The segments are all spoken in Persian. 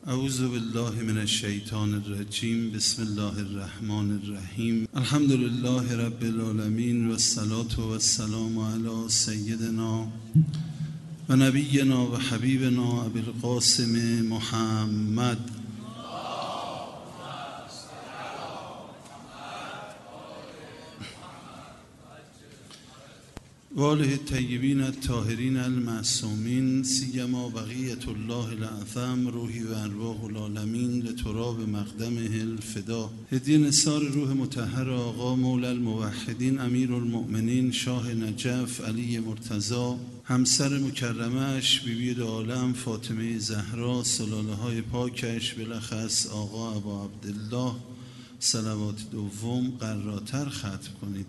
اعوذ بالله من الشیطان الرجیم. بسم الله الرحمن الرحیم. الحمد لله رب العالمین و الصلاة و السلام علی سیدنا و نبینا و حبیبنا ابی القاسم محمد و آله الطیبین الطاهرین المعصومین، سیما بقیة الله الاعظم روحی و ارواح العالمین لتراب مقدمه الفدا. هدیه نثار روح مطهر آقا مولی الموحدین امیر المؤمنین شاه نجف علی مرتضی، همسر مکرمه اش بیبی دو عالم فاطمه زهرا، سلاله های پاکش بلخص آقا ابا عبدالله، صلوات دوم قراتر ختم کنید.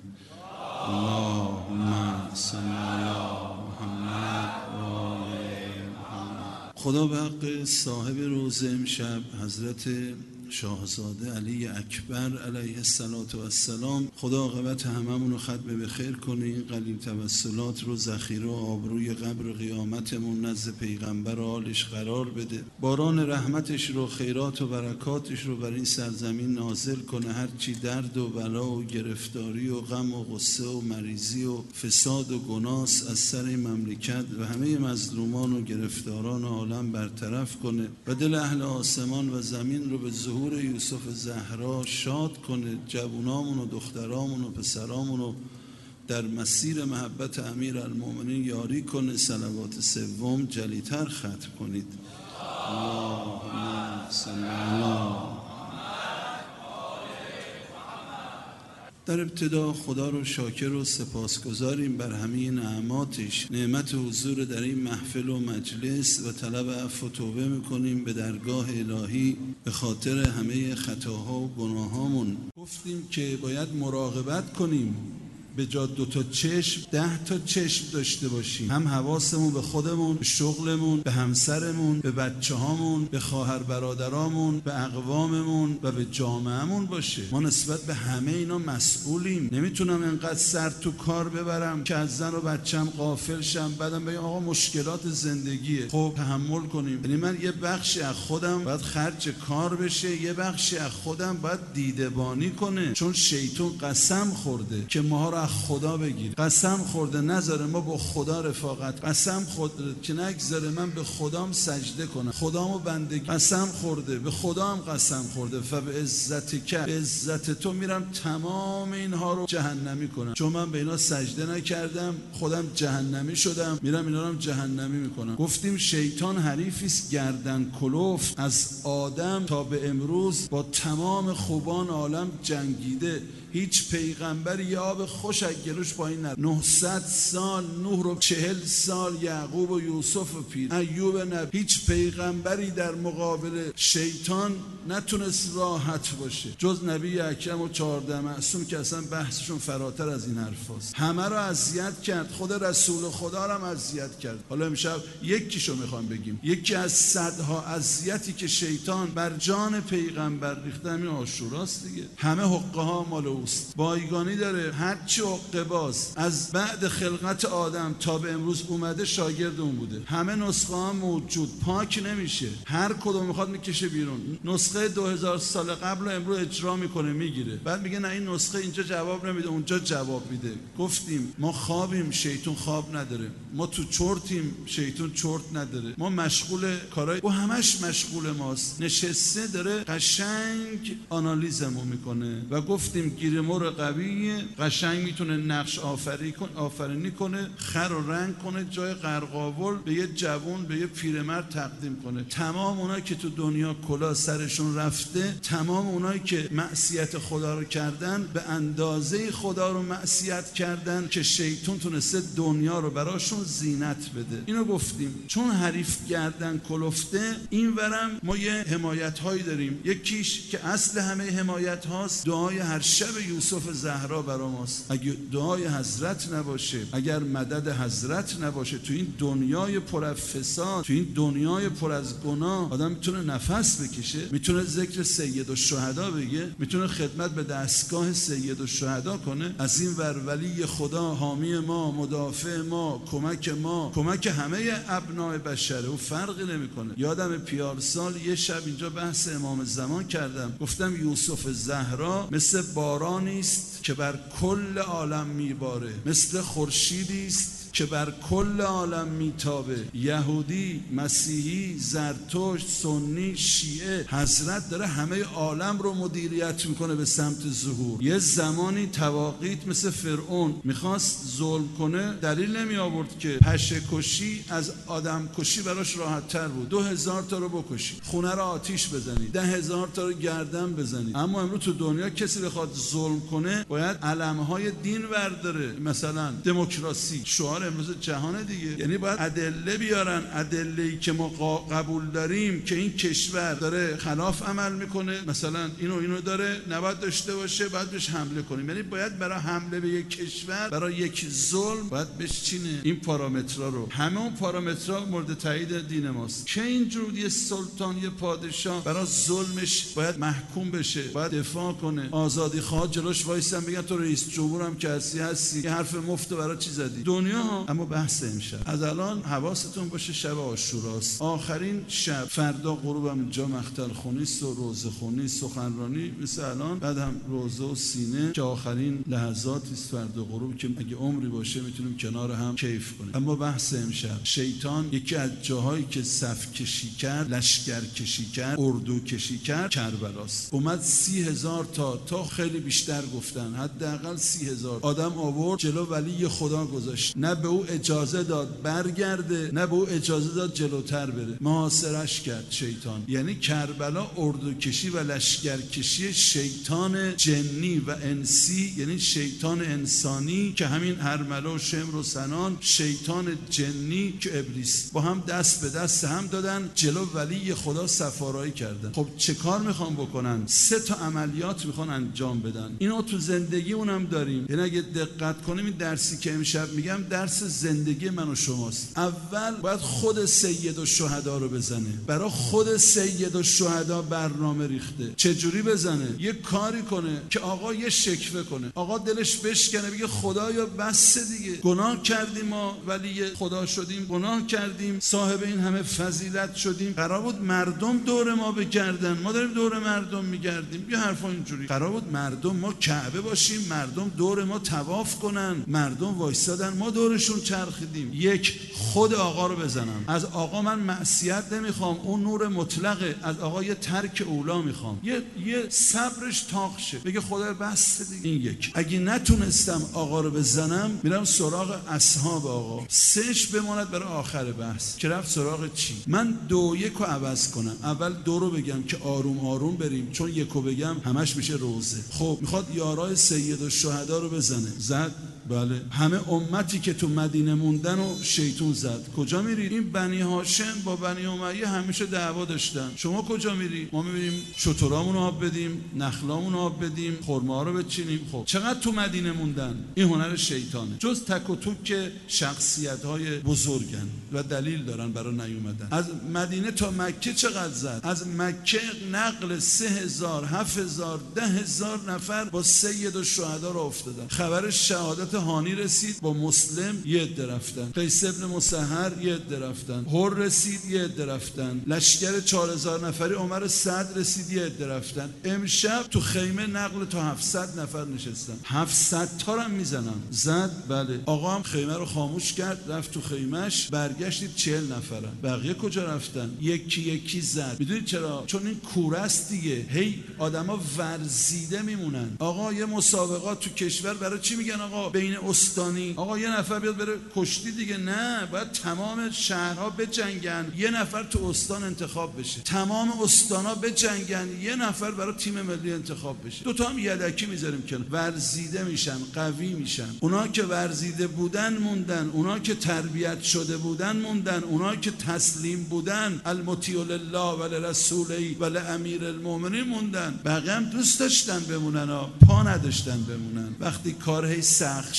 اللهم صل علی محمد و آل محمد. خدا به حق صاحب روز امشب حضرت شاهزاده علی اکبر علیه السلام، خدا عاقبت هممون رو ختم به خیر کنه. این قلیل توسلات رو ذخیره و آبروی قبر قیامتمون نزد پیغمبر آلش قرار بده. باران رحمتش رو، خیرات و برکاتش رو بر این سرزمین نازل کنه. هرچی درد و بلا و گرفتاری و غم و غصه و مریضی و فساد و گناس از سر مملکت و همه مظلومان و گرفتاران عالم برطرف کنه و دل اهل آسمان و زمین رو به ظهور یوسف زهرا شاد کنه. جوانامون و دخترامون و پسرامون رو در مسیر محبت امیر المؤمنین یاری کنه. صلوات سوم جلیتر ختم کنید. اللهم صل علی. در ابتدا خدا رو شاکر و سپاسگزاریم بر همه نعماتش، نعمت حضور در این محفل و مجلس، و طلب عفو و توبه میکنیم به درگاه الهی به خاطر همه خطاها و گناهامون. گفتیم که باید مراقبت کنیم، به جا 2 تا چشم 10 تا چشم داشته باشیم. هم حواسمون به خودمون، به شغلمون، به همسرمون، به بچه هامون، به خواهر برادرامون، به اقواممون و به جامعهمون باشه. ما نسبت به همه اینا مسئولیم. نمیتونم انقدر سر تو کار ببرم که از زن و بچم غافل شم، بعدم بگم آقا مشکلات زندگیه. خب تحمل کنیم. یعنی من یه بخشی از خودم باید خرج کار بشه، یه بخشی از خودم باید دیدبانی کنه، چون شیطان قسم خورده که ما رو خدا بگیر. قسم خورده نذاره ما با خدا رفاقت، قسم خورده که نگذاره من به خدام سجده کنم، خدامو بندگی. قسم خورده، به خدام قسم خورده، فبه عزتک، به عزت تو میرم تمام اینها رو جهنمی کنم، چون من به اینا سجده نکردم، خودم جهنمی شدم، میرم اینا رو جهنمی میکنم. گفتیم شیطان حریفیست گردن کلفت، از آدم تا به امروز با تمام خوبان عالم جنگیده. هیچ پیغمبری یه آب خوش از گلوش پایین نره. 900 سال نوح رو، 40 سال یعقوب و یوسف و پیر، ایوب نبی. هیچ پیغمبری در مقابل شیطان نتونست راحت باشه جز نبی اکرم و 14 معصوم که اصلا بحثشون فراتر از این حرف هست. همه رو اذیت کرد، خود رسول خدا رو هم اذیت کرد. حالا امشب یکیشو میخوام بگیم. یکی از صدها اذیتی که شیطان بر جان پیغمبر ریخته همین عاشوراست دیگه. همه حقه ها مال اوست، بایگانی داره. هرچی حقه باز از بعد خلقت آدم تا به امروز اومده شاگرد اون بوده. همه نسخه ها موجود، پاک نمیشه، هر کدوم میخواد میکشه بیرون. نسخه 2000 سال قبل رو امروز اجرا میکنه میگیره، بعد میگه نه این نسخه اینجا جواب نمیده اونجا جواب میده. گفتیم ما خوابیم، شیطان خواب نداره. ما تو چرتیم، شیطان چرت نداره. ما مشغول کارهای و همش مشغول ماست، نشسته داره قشنگ آنالیزمو میکنه. و گفتیم گیرمور قویه، قشنگ میتونه نقش آفرینی کنه، خر و رنگ کنه، جای قرقاول به یه جوون، به یه پیرمرد تقدیم کنه. تمام اونایی که تو دنیا کلا سرشون رفته، تمام اونایی که معصیت خدا رو کردن، به اندازه خدا رو معصیت کردن که شیطان تونسته دنیا رو براشون زینت بده. اینو گفتیم. چون حریف گردن کلفته، این ورم ما یه حمایت هایی داریم. یکیش که اصل همه حمایت هاست، دعای هر شب یوسف زهرا برا ماست. اگه دعای حضرت نباشه، اگر مدد حضرت نباشه، تو این دنیای پر از فساد، تو این دنیای پر از گناه، آدم میتونه نفس بکشه؟ میتونه ذکر سید الشهدا بگه؟ میتونه خدمت به دستگاه سید الشهدا کنه؟ از این ور ولی خدا، حامی ما، مدافع ما، کمک همه ابناء بشره، و فرقی نمیکنه. یادم پیارسال یه شب اینجا بحث امام زمان کردم، گفتم یوسف زهرا مثل بارانی است که بر کل عالم میباره، مثل خورشیدی است که بر کل عالم میتابه. یهودی، مسیحی، زرتشت، سنی، شیعه، حضرت داره همه عالم رو مدیریت میکنه به سمت ظهور. یه زمانی تواقیت مثل فرعون میخواست ظلم کنه، دلیل نمی آورد که پشه کشی از آدم کشی براش راحت تر بود. 2000 تا رو بکشید، خونه رو آتیش بزنید، 10,000 تا رو گردن بزنید. اما امروز تو دنیا کسی بخواد ظلم کنه باید علمهای دین برداره، مثلا دموکراسی شعار امروز جهان دیگه. یعنی باید ادله بیارن، ادله‌ای که ما قبول داریم که این کشور داره خلاف عمل میکنه، مثلا اینو داره، نباید داشته باشه، باید بهش حمله کنیم. یعنی باید برای حمله به یک کشور، برای یک ظلم، باید بشینه این پارامترها رو. همه اون پارامترها مورد تایید دین ماست که اینجور یه سلطان، یه پادشاه برای ظلمش باید محکوم بشه، باید دفاع کنه. آزادی خواه جلوش وایسن بگن تو رئیس جمهورم که هستی، یه حرف مفت برای چی زدی؟ دنیا. اما بحث امشب از الان حواستون باشه، شب عاشوراست، آخرین شب. فردا غروبم اینجا مختل خونی است و روزه خونی، سخنرانی مثل الان، بعد هم روزه و سینه که آخرین لحظاتی است فردا غروب که اگه عمری باشه میتونیم کنار هم کیف کنیم. اما بحث امشب، شیطان یکی از جاهایی که صف کشی کرد، لشکر کشی کرد، اردو کشی کرد، کربلاست. اومد 30,000 تا خیلی بیشتر گفتن، حداقل 30,000 آدم آورد جلو ولی خدا گذاشت. نه به او اجازه داد برگرده، نه به او اجازه داد جلوتر بره، محاصرش کرد شیطان. یعنی کربلا اردوکشی و لشکرکشی شیطان جنی و انسی، یعنی شیطان انسانی که همین هرمله و شمر و سنان، شیطان جنی که ابلیس، با هم دست به دست هم دادن، جلو ولی خدا صفارایی کردن. خب چه کار میخوان بکنن؟ 3 تا عملیات میخوان انجام بدن. اینو تو زندگی اونم داریم. یعنی اگه دقت کنیم این درسی که امشب میگم درس زندگی من و شماست. اول باید خود سید الشهدا رو بزنه. برای خود سید الشهدا برنامه ریخته. چجوری بزنه؟ یه کاری کنه که آقا یه شکوه کنه، آقا دلش بشکنه، بگه خدایا بس دیگه، گناه کردیم، ما ولی خدا شدیم، گناه کردیم، صاحب این همه فضیلت شدیم، قرار بود مردم دور ما بگردن، ما داریم دور مردم میگردیم. یه حرفا اینجوری. قرار بود مردم ما کعبه باشیم، مردم دور ما طواف کنن، مردم وایسادن، ما دورشون چرخیدیم. یک، خود آقا رو بزنم. از آقا من معصیت نمیخوام، اون نور مطلقه. از آقا یه ترک اولا میخوام، یه صبرش طاق شه، بگه خدا بس دیگه. این یک. اگه نتونستم آقا رو بزنم، میرم سراغ اصحاب آقا. 3ش بماند برای آخر بحث که رفت سراغ چی. من 2 1 رو عوض کنم. اول 2 رو بگم که آروم آروم بریم، چون 1 رو بگم همش میشه روزه. خب میخواد یارای سید الشهدا رو بزنه. زد؟ بله. همه امتی که تو مدینه موندن و شیطون زد. کجا میرید؟ این بنی هاشم با بنی امیه همیشه دعوا داشتن. شما کجا میری؟ ما میبریم شترامون رو آب بدیم، نخلامون رو آب بدیم، خرما رو بچینیم. خب چقدر تو مدینه موندن؟ این هنر شیطانه. جز تک و توک که شخصیت‌های بزرگن و دلیل دارن برای نیومدن. از مدینه تا مکه چقدر زد؟ از مکه نقل 3,000 7,000 10,000 نفر با سید الشهدا رو افتادن. خبر شهادت هانی رسید، با مسلم یه عده رفتن، قیس ابن مسهر یه عده رفتن، هر رسید یه عده رفتن، لشکر 4,000 نفری عمر سعد رسید یه عده رفتن. امشب تو خیمه نقل تا 700 نفر نشستن. 700 تا رو میزنن. زد؟ بله. آقا هم خیمه رو خاموش کرد، رفت تو خیمهش، برگشتید 40 نفرن. بقیه کجا رفتن؟ یکی یکی زد. میدونید چرا؟ چون این کوره است دیگه، هی آدما ورزیده میمونن. آقا یه مسابقات تو کشور برای چی میگن؟ آقا بین بین استانی آقا یه نفر بیاد بره کشتی دیگه، نه، باید تمام شهرها بجنگن یه نفر تو استان انتخاب بشه، تمام استانا بجنگن یه نفر برای تیم ملی انتخاب بشه. دوتا هم یدکی میذاریم که ورزیده میشن، قوی میشن. اونا که ورزیده بودن موندن، اونا که تربیت شده بودن موندن، اونا که تسلیم بودن المطیع لله و لرسوله و لامیر المؤمنین موندن. بقیه هم دوست داشتن بمونن، پا نداشتن بمونن. وقتی کار هی سخت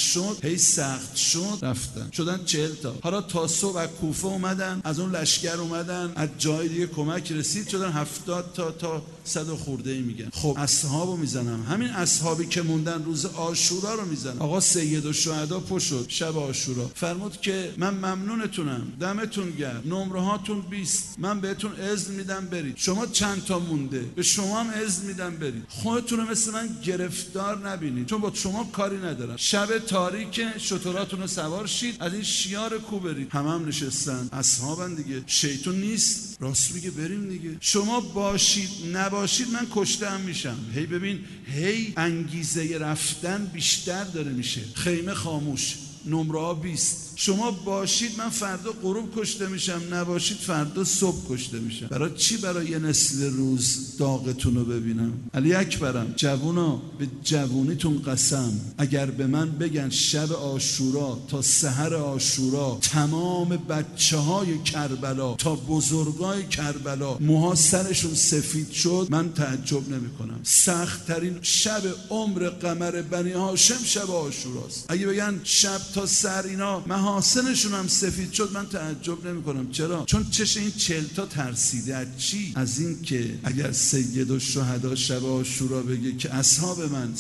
شد رفتن، شدن 40 تا. حالا تا صبح از کوفه اومدن، از اون لشکر اومدن، از جای دیگه کمک رسید، شدن 70 تا 100 خورده ای میگن. خب اصحابو میزنم، همین اصحابی که موندن روز عاشورا رو میزنم. آقا سید الشهدا پا شد شب عاشورا، فرمود که من ممنونتونم، دمتون گرم، نمره هاتون 20، من بهتون اذن میدم برید. شما چند تا مونده، به شما هم اذن میدم برید. خودتون رو مثل من گرفتار نبینید، چون با شما کاری ندارم. شب تاریک شتراتون رو سوار شید، از این شیار کو برید. هم نشستن، اصحابن دیگه، شیطون نیست، راست میگه بریم دیگه. شما باشید نباشید من کشته میشم. هی ببین، هی انگیزه رفتن بیشتر داره میشه. خیمه خاموش، نمره ها 20. شما باشید من فردا غروب کشته میشم، نباشید فردا صبح کشته میشم. برای چی؟ برای یه نسل روز داغتون رو ببینم. علی اکبرم، جوونا به جوونیتون قسم، اگر به من بگن شب عاشورا تا سحر عاشورا تمام بچه های کربلا تا بزرگای کربلا موها سرشون سفید شد، من تعجب نمی کنم. سخت ترین شب عمر قمر بنی هاشم شب عاشوراست. اگه بگن شب تا سحر اینا محاسنشون هم سفید شد، من تعجب نمی کنم. چرا؟ چون چش این 40 تا ترسیده. از چی؟ از این که اگر سید الشهدا شب عاشورا بگه که اصحاب من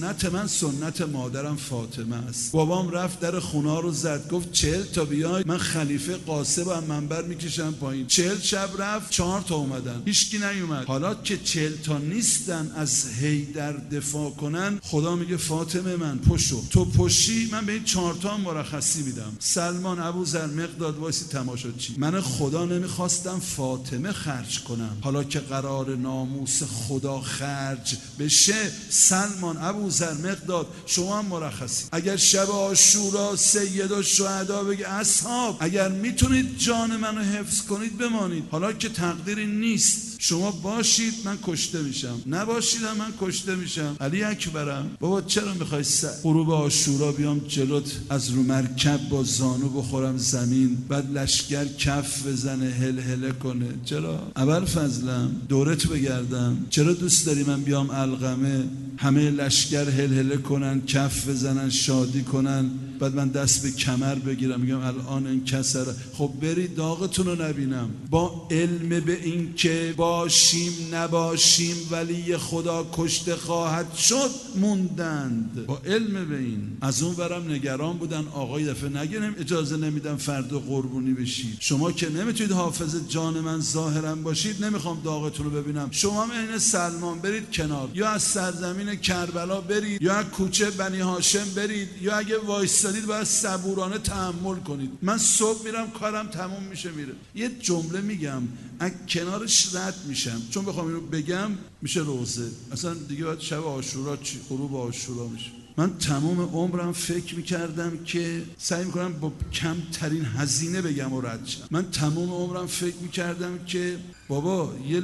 سنت مادرم فاطمه است، بابام رفت در خونه رو زد، گفت 40 تا بیای من خلیفه قاسم هم منبر میکشم پایین. 40 شب رفت، 4 تا اومدن، هیچکی نیومد. حالا که 40 تا نیستن از حیدر دفاع کنن، خدا میگه فاطمه من پشو، تو پشی من به این 4 تا مرخصی میدم. سلمان، ابوذر، مقداد وایسی تماشا چی. من خدا نمیخواستم فاطمه خرج کنم، حالا که قرار ناموس خدا خرج بشه، سلمان، ابوذر، مقداد شما هم مرخصی. اگر شب عاشورا سید الشهدا بگه اصحاب اگر میتونید جان منو حفظ کنید بمانید، حالا که تقدیری نیست، شما باشید من کشته میشم، نباشیدم من کشته میشم. علی اکبرم، بابا چرا میخوای غروب عاشورا بیام جلوت از رو مرکب با زانو بخورم زمین، بعد لشکر کف بزنه هل کنه؟ چرا؟ اول فضلم دورت بگردم، چرا دوست داری من بیام علقمه همه لشکر هل کنن، کف بزنن، شادی کنن، بعد من دست به کمر بگیرم میگم الان این کسر؟ خب برید داغتون رو نبینم. با علم به این که باشیم نباشیم ولی خدا کشته خواهد شد موندند، با علم به این. از اون ورم نگران بودن آقای دفعه نگه اجازه نمیدم فردا قربونی بشید. شما که نمیتونید حافظ جان من ظاهرا باشید، نمیخوام داغتون رو ببینم. شما هم عین سلمان برید کنار، یا از سرزمین کربلا برید، یا از کوچه بنی هاشم برید، یا اگه وایستادید باید صبورانه تحمل کنید. من صبح میرم کارم تموم میشه میره. یه جمله میگم از کنارش رد میشم، چون بخوام اینو بگم میشه روزه، اصلا دیگه باید شب عاشورا چی، غروب عاشورا میشه. من تمام عمرم فکر میکردم که سعی میکنم با کمترین هزینه بگم و رد شم. من تمام عمرم فکر میکردم که بابا یه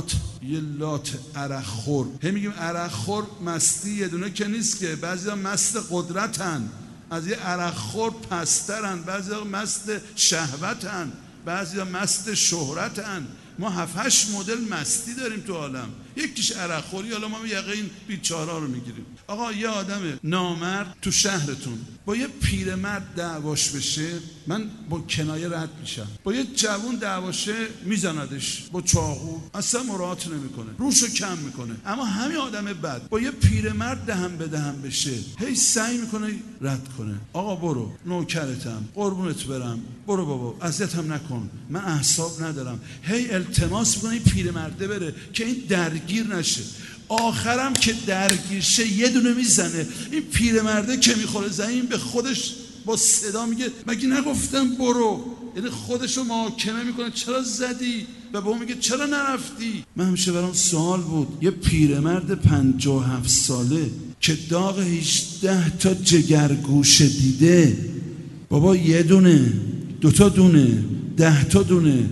لات عرق خور، هم میگیم عرق خور مستی یه دونه که نیست که، بعضیا مست قدرتن، از یه عرق خور پسترن، بعضیا مست شهوتن، بعضیا مست شهرتن. ما 7-8 مدل مستی داریم تو عالم، یکیش عرق خوری. حالا ما یقین بیچارا رو میگیریم. آقا یه آدم نامرد تو شهرتون با یه پیرمرد دعواش بشه، من با کنایه رد میشم. با یه جوون دعواشه میزندش با چاقو، اصلا مراعات نمیکنه، روشو کم میکنه. اما همین آدم بد با یه پیرمرد دهن به دهن بشه، هی سعی میکنه رد کنه. آقا برو، نوکرتم، قربونت برم، برو بابا، اذیتم نکن، من اعصاب ندارم. هی التماس میکنه این پیرمرده بره که این درگیر نشه. آخرم که درگیر شه یه دونه میزنه، این پیرمرده که میخوره زمین به خودش با صدا میگه مگه نگفتم برو؟ یعنی خودشو محاکمه میکنه، چرا زدی؟ و به اون میگه چرا نرفتی؟ من همیشه برام سوال بود، یه پیرمرد 57 ساله که داغ 18 تا جگرگوشه دیده. بابا یه دونه، 2 تا دونه، 10 تا دونه،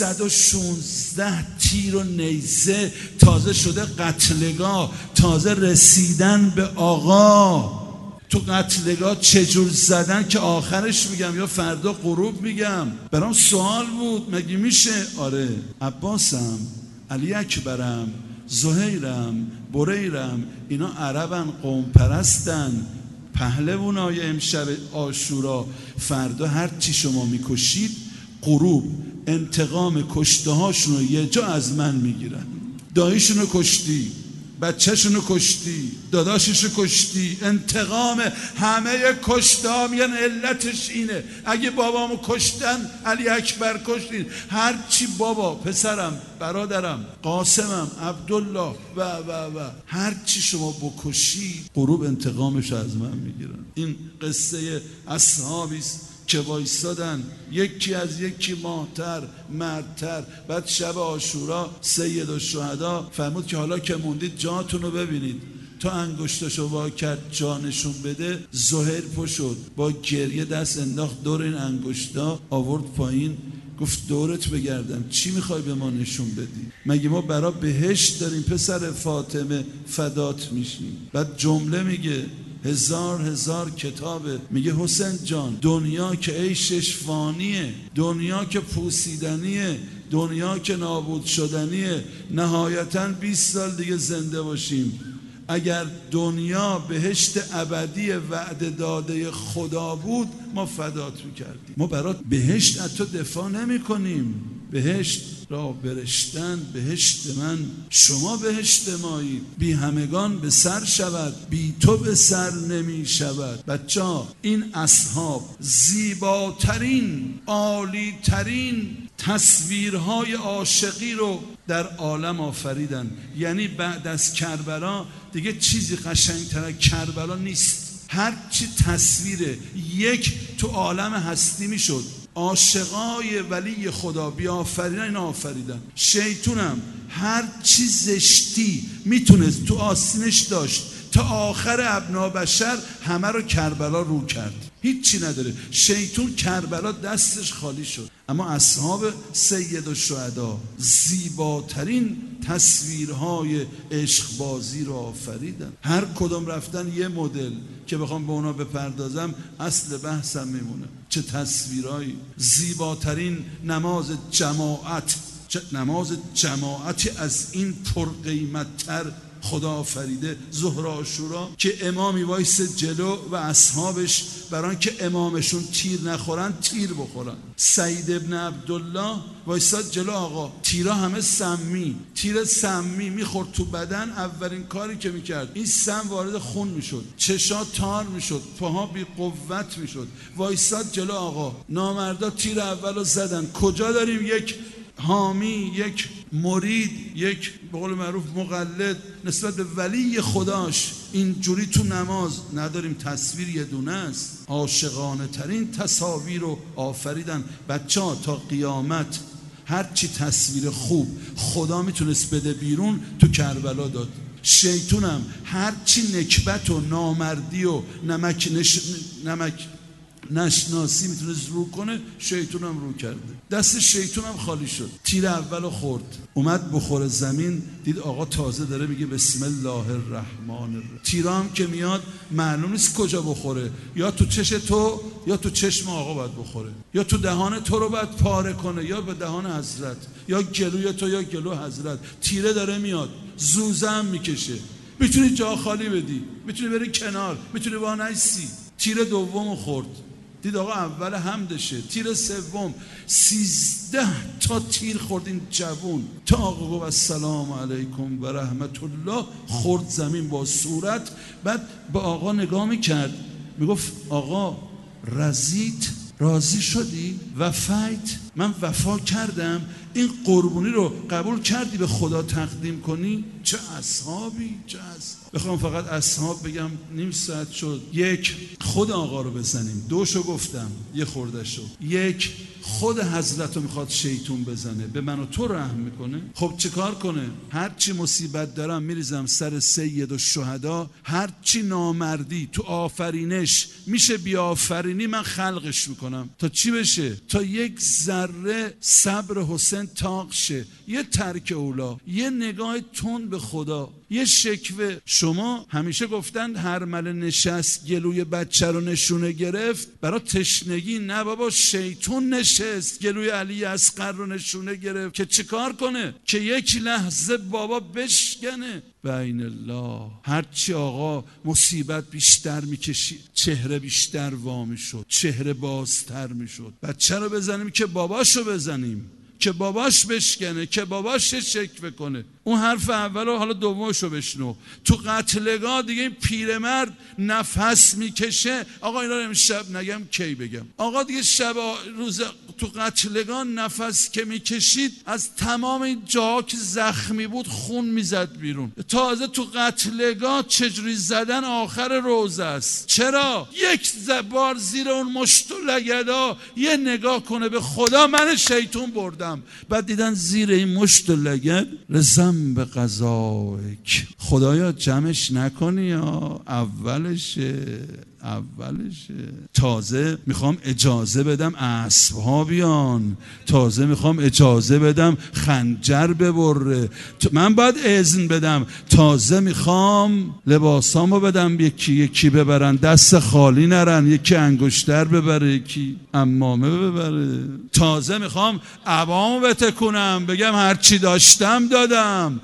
116 تیر و نیزه، تازه شده قتلگاه، تازه رسیدن به آقا. تو قتلگاه چجور زدن که آخرش میگم یا فردا غروب میگم. برام سوال بود، مگه میشه؟ آره. عباسم، علی اکبرم، زهیرم، بریرم، اینا عربن، قوم پرستن، پهلوانای امشب عاشورا. فردا هر چی شما میکشید غروب انتقام کشته هاشون رو یه جا از من میگیرن. داییشون رو کشتی، بچه‌شون رو کشتی، داداشش رو کشتی، انتقام همه کشته ها. میگن علتش اینه، اگه بابامو کشتن علی اکبر کشتین، هر چی بابا، پسرم، برادرم، قاسمم، عبدالله و هر چی شما بکشی غروب انتقامش از من میگیرن. این قصه اصحابیست که وایستادن یکی از یکی ماهتر مردتر. بعد شب عاشورا سید الشهدا فرمود که حالا که موندید جاتون رو ببینید. تا انگشتاشو وا کرد جانشون بده، زهیر پا شد، با گریه دست انداخت دور این انگشتا، آورد پایین، گفت دورت بگردم، چی میخوای به ما نشون بدی؟ مگه ما برا بهشت داریم پسر فاطمه، فدات میشیم. بعد جمله میگه، هزار کتابه، میگه حسین جان، دنیا که عیشش فانیه، دنیا که پوسیدنیه، دنیا که نابود شدنیه، نهایتاً 20 سال دیگه زنده باشیم. اگر دنیا بهشت ابدی وعده داده خدا بود ما فدات میکردیم. ما برات بهشت از تو دفاع نمی کنیم. بهشت را برشتن بهشت من، شما بهشت مایی. بی همگان به سر شود، بی تو به سر نمی شود. بچه‌ها این اصحاب زیباترین، عالیترین تصویرهای عاشقی رو در عالم آفریدن. یعنی بعد از کربلا دیگه چیزی قشنگتر از کربلا نیست. هر چی تصویر یک تو عالم هستی میشد. عاشقای ولی خدا بیافریدن، این آفریدن. شیطونم هر چی زشتی میتونست تو آستینش داشت تا آخر ابنا بشر، همه رو کربلا رو کرد. هیچی نداره. شیطون کربلا دستش خالی شد. اما اصحاب سید الشهدا زیباترین تصویرهای عشقبازی رو آفریدن. هر کدوم رفتن یه مدل که بخوام به اونا بپردازم اصل بحثم میمونه. چه تصویرهایی. زیباترین نماز جماعت، نماز جماعتی از این پرقیمت‌تر خدا آفریده. ظهر عاشورا که امامی وایس جلو و اصحابش بران که امامشون تیر نخورن تیر بخورن. سعید ابن عبدالله وایساد جلو آقا، تیرا همه سمی، تیر سمی میخورد تو بدن. اولین کاری که میکرد این سم وارد خون میشد، چشا تار میشد، پاها بی قوت میشد. وایساد جلو آقا، نامردا تیر اولو زدن. کجا داریم یک حامی، یک مرید، یک به قول معروف مقلد نسبت به ولی خداش اینجوری تو نماز نداریم؟ تصویر یه دونه است. عاشقانه ترین تصاویر رو آفریدن. بچه‌ها تا قیامت هر چی تصویر خوب خدا میتونست بده بیرون تو کربلا داد. شیطونم هر چی نکبت و نامردی و نمک نشناسی میتونست رو کنه، شیطونم رو کرده. دست شیطونم خالی شد. تیر اولو خورد، اومد بخوره زمین، دید آقا تازه داره میگه بسم الله الرحمن الرحیم. تیرا هم که میاد معلوم نیست کجا بخوره، یا تو چش تو یا تو چشم آقا باید بخوره، یا تو دهان تو رو باید پاره کنه یا به دهان حضرت، یا گلوی تو یا گلو حضرت. تیره داره میاد، زوزه هم میکشه. میتونی جا خالی بدی، میتونی بری کنار، میتونی وانیسی. تیر دومو خورد، دید آقا اول حمدشه. تیر سوم 13 تا تیر خورد این جوون تا آقا گفت السلام علیکم و رحمت الله، خورد زمین با صورت. بعد به آقا نگاه میکرد، میگفت آقا رضیت، راضی شدی؟ وفیت، من وفا کردم، این قربونی رو قبول کردی به خدا تقدیم کنی. چه اصحابی، چه اصحاب. بخوام فقط اصحاب بگم نیم ساعت شد. یک، خود آقا رو بزنیم. دوشو گفتم، یه خورده شد. یک، خود حضرت رو میخواد شیطون بزنه، به من و تو رحم میکنه. خب چه کار کنه؟ هرچی مصیبت دارم میریزم سر سید الشهدا، هرچی نامردی تو آفرینش میشه بیافرینی من خلقش میکنم. تا چی بشه؟ تا یک ذره صبر حسین طاق شه، یه ترک اولا، یه نگاه تون به خدا، یه شکوه. شما همیشه گفتن هرمله نشست گلوی بچه رو نشونه گرفت، برای تشنگی نه بابا، شیطون نشست گلوی علی اصغر رو نشونه گرفت که چه کار کنه؟ که یک لحظه بابا بشکنه. بین الله، هرچی آقا مصیبت بیشتر میکشید چهره بیشتر وا میشد، چهره بازتر میشد. بچه رو بزنیم که باباشو بزنیم، که باباش بشکنه، که باباش شکوه کنه. اون حرف اول و حالا دومشو بشنو. تو قتلگاه دیگه این پیرمرد نفس میکشه. آقا اینا رو امشب نگم کی بگم. آقا دیگه شب روز تو قتلگاه نفس که میکشید از تمام این جاها که زخمی بود خون میزد بیرون. تازه تو قتلگاه چجوری زدن آخر روزه است. چرا؟ یک بار زیر اون مشت و لگدا یه نگاه کنه به خدا، من شیطون بردم. بعد دیدن زیر این مشت و لگد رسم به قضایک. خدایا جمعش نکنی یا اولشه. تازه میخوام اجازه بدم اسبها بیان، تازه میخوام اجازه بدم خنجر ببره، من باید اذن بدم. تازه میخوام لباسامو بدم یکی یکی ببرن، دست خالی نرن، یکی انگشتر ببره، یکی عمامه ببره. تازه میخوام عبامو بتکونم، بگم هرچی داشتم دادم.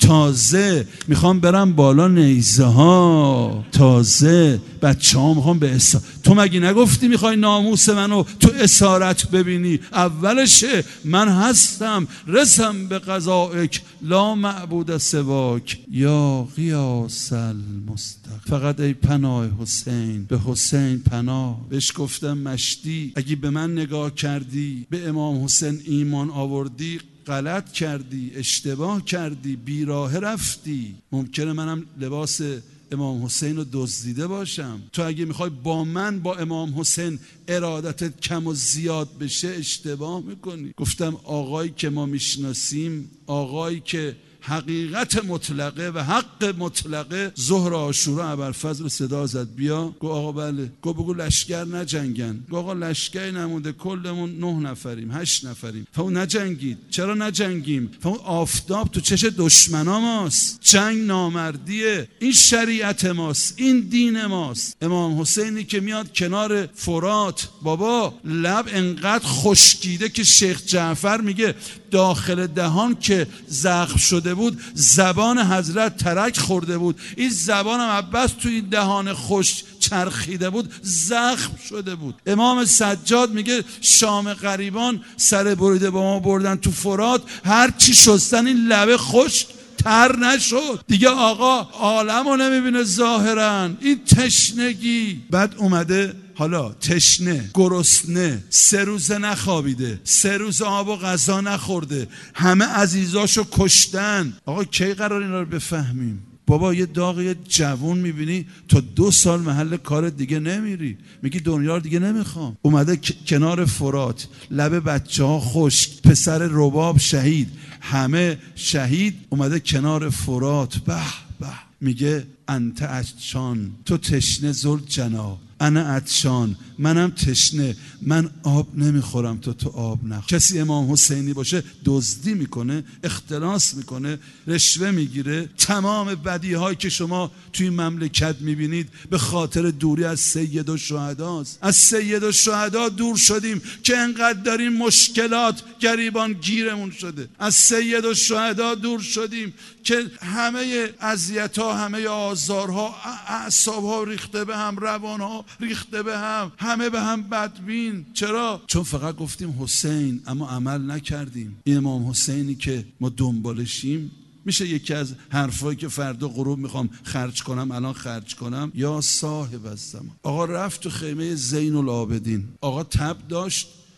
تازه میخوام برم بالا نیزه ها. تازه بچه ها میخوام به تو مگه نگفتی میخوای ناموس منو تو اسارت ببینی؟ اولشه من هستم. رسم به قضایک لا معبود سواک یا غیاث المستغفر. فقط ای پناه حسین، به حسین پناه. بهش گفتم مشتی اگه به من نگاه کردی، به امام حسین ایمان آوردی، غلط کردی، اشتباه کردی، بیراه رفتی. ممکنه منم لباس امام حسین رو دزدیده باشم. تو اگه میخوای با من با امام حسین ارادتت کم و زیاد بشه اشتباه میکنی. گفتم آقایی که ما میشناسیم، آقایی که حقیقت مطلقه و حق مطلقه، ظهر عاشورا ابوالفضل صدا زد بیا. گو آقا بله. گو بگو لشکر نجنگن. گو آقا لشکر نمونده، کلمون 9 نفریم 8 نفریم. فاون نجنگید. چرا نجنگیم؟ فاون آفتاب تو چش دشمنا ماست. جنگ نامردیه. این شریعت ماست، این دین ماست. امام حسینی که میاد کنار فرات، بابا لب انقدر خشکیده که شیخ جعفر میگه داخل دهان که زخم شده بود، زبان حضرت ترک خورده بود. این زبان هم عباس توی دهان خشک چرخیده بود، زخم شده بود. امام سجاد میگه شام غریبان سر بریده با ما بردن تو فرات، هر چی شستن این لبه خشک تر نشد دیگه. آقا عالمو نمیبینه ظاهرا، این تشنگی. بعد اومده حالا تشنه، گرسنه، 3 روز نخوابیده، 3 روز آب و غذا نخورده، همه عزیزاشو کشتن. آقا کی قرار اینا رو بفهمیم؟ بابا یه داغ یه جوون میبینی تا 2 سال محل کار دیگه نمیری، میگی دنیا رو دیگه نمیخوام. اومده کنار فرات، لب بچه ها خشک، پسر رباب شهید، همه شهید. اومده کنار فرات، به به، میگه انت عطشان، تو تشنه ذوالجنا، انا عطشان، منم تشنه، من آب نمیخورم تو آب نخور. کسی امام حسینی باشه دزدی میکنه، اختلاس میکنه، رشوه میگیره. تمام بدیهایی که شما توی مملکت میبینید به خاطر دوری از سید الشهداست. از سید الشهدا دور شدیم که انقدر داریم مشکلات گریبان گیرمون شده. از سید الشهدا دور شدیم که همه اذیت‌ها، همه آزارها، اعصاب‌ها ریخته به هم، روان‌ها ریخته به هم، همه به هم بدبین. چرا؟ چون فقط گفتیم حسین اما عمل نکردیم. این امام حسینی که ما دنبالشیم. میشه یکی از حرفایی که فردا غروب میخوام خرج کنم الان خرج کنم؟ یا صاحب الزمان. آقا رفت تو خیمه زین العابدین، آقا تب داشت،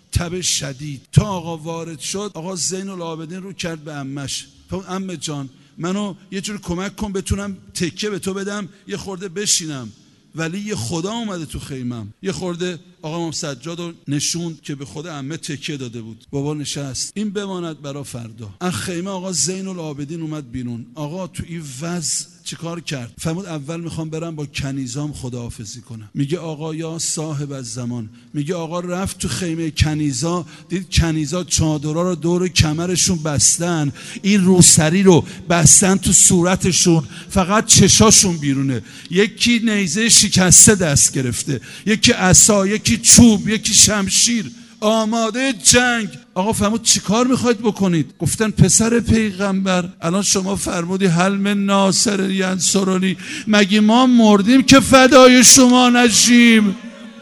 تب شدید. تا آقا وارد شد، آقا زین العابدین رو کرد به عمش. عمه جان منو یه جور کمک کن بتونم تکه به تو بدم، یه خورده بشینم. ولی یه خدا اومده تو خیمم. یه خورده آقا امام سجاد رو نشوند که به خود عمه تکیه داده بود. بابا نشست. این بماند برا فردا. از خیمه آقا زین العابدین اومد بیرون. آقا تو این وضع چیکار کرد؟ فرمود اول میخوام برم با کنیزام خداحافظی کنم. میگه آقا یا صاحب الزمان، میگه آقا رفت تو خیمه کنیزا، دید کنیزا چادرها رو دور کمرشون بستن، این روسری رو بستن تو صورتشون، فقط چشاشون بیرونه. یکی نیزه شکسته دست گرفته، یکی عصا، یکی چوب، یکی شمشیر، آماده جنگ. آقا فرمود چی کار میخواید بکنید؟ گفتن پسر پیغمبر الان شما فرمودی هل من ناصر ینصرنی، مگه ما مردیم که فدای شما نشیم؟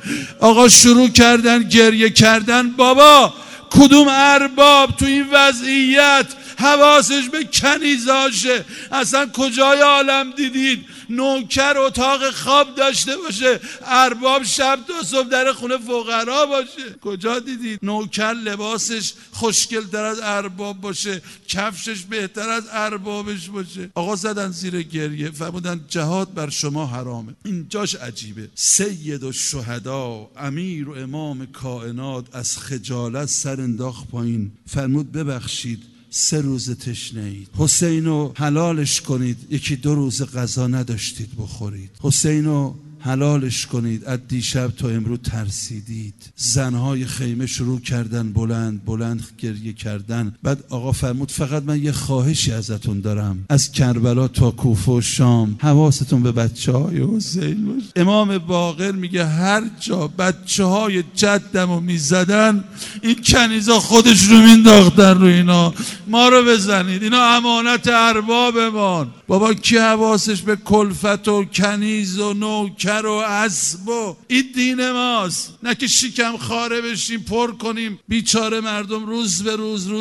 آقا شروع کردن گریه کردن. بابا کدوم ارباب تو این وضعیت حواسش به کنیزاشه؟ اصلا کجای عالم دیدید نوکر اتاق خواب داشته باشه، ارباب شب تا صبح در خونه فقرا باشه؟ کجا دیدید نوکر لباسش خوشگل تر از ارباب باشه، کفشش بهتر از اربابش باشه؟ آقا زدن زیر گریه، فرمودن جهاد بر شما حرامه. اینجاش عجیبه. سید الشهدا، امیر و امام کائنات از خجالت سر انداخت پایین. فرمود ببخشید 3 روز تشنه اید، حسینو حلالش کنید، 1-2 روز غذا نداشتید بخورید. حسینو حلالش کنید، از دیشب تا امروز ترسیدید. زنهای خیمه شروع کردن بلند بلند گریه کردن. بعد آقا فرمود فقط من یه خواهشی ازتون دارم، از کربلا تا کوفه و شام حواستون به بچه‌های حسین باشه. امام باقر میگه هر جا بچه‌های جدمو میزدن این کنیزا خودش رو مینداختن رو اینا، ما رو بزنید، اینا امانت اربابمان. بابا کی حواسش به کلفت و کنیز و نوکر و اسب و این دین ماست؟ نه که شکم خاره بشیم پر کنیم بیچاره مردم روز به